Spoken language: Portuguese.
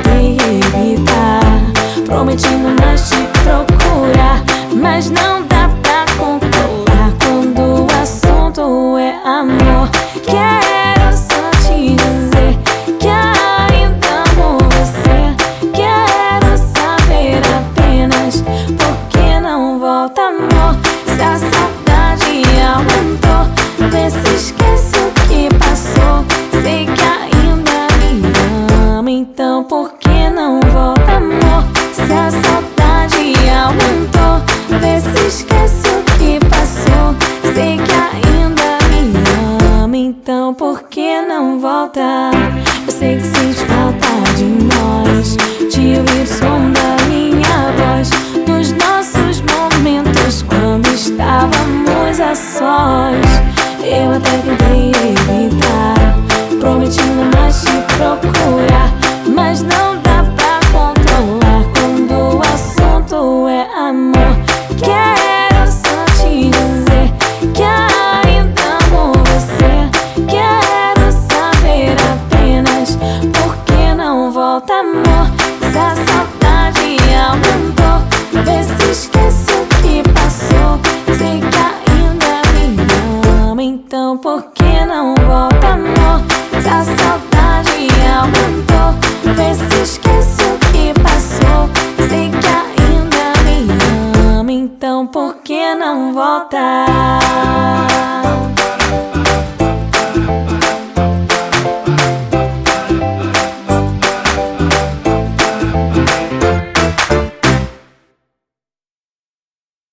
tentei evitar, prometindo mais te procurar, mas não dá pra controlar quando o assunto é amor. Quero só te dizer que ainda amo você. Quero saber apenas por que não volta, amor. Se a saudade aumentou, vê se esquece o que passou. Sei que ainda me ama, então por que não volta, amor? Se a saudade aumentou, vê se esquece o que passou. Sei que ainda me ama, então por que não volta? Eu sei que sente falta de nós, de ouvir o som da minha voz, dos nossos momentos quando estávamos a sós. Eu até tentei evitar, prometindo mais te procurar, mas não dá pra controlar quando o assunto é amor. Quero só te dizer que ainda amo você. Quero saber apenas por que não volta, amor. Se a saudade aumentou, vê se esquece o que passou. Sei que ainda me ama, então por que não volta, amor? Se a saudade aumentou, vê se esquece o que passou. Sei que ainda me ama, então por que não volta?